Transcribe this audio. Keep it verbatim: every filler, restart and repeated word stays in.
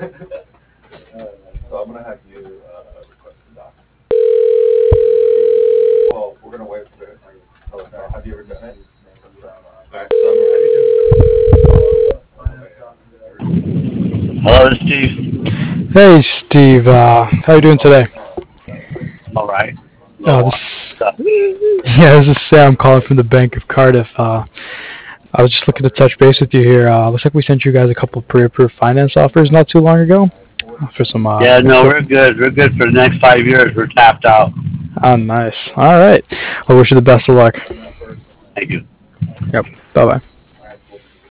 So I'm gonna have you uh, request the docs. Well, we're gonna wait for it. Oh, no, have you ever done it? Alright, so I'm gonna have you Hello, this is Steve. Hey, Steve. Uh, how you doing today? All right. Uh, Hello. this, yeah, this is Sam calling from the Bank of Cardiff. Uh, I was just looking to touch base with you here. Uh, looks like we sent you guys a couple pre-approved finance offers not too long ago uh, for some. Uh, Yeah, no, short- we're good. We're good for the next five years. We're tapped out. oh, nice. All right. I wish you the best of luck. Thank you. Yep. Bye bye.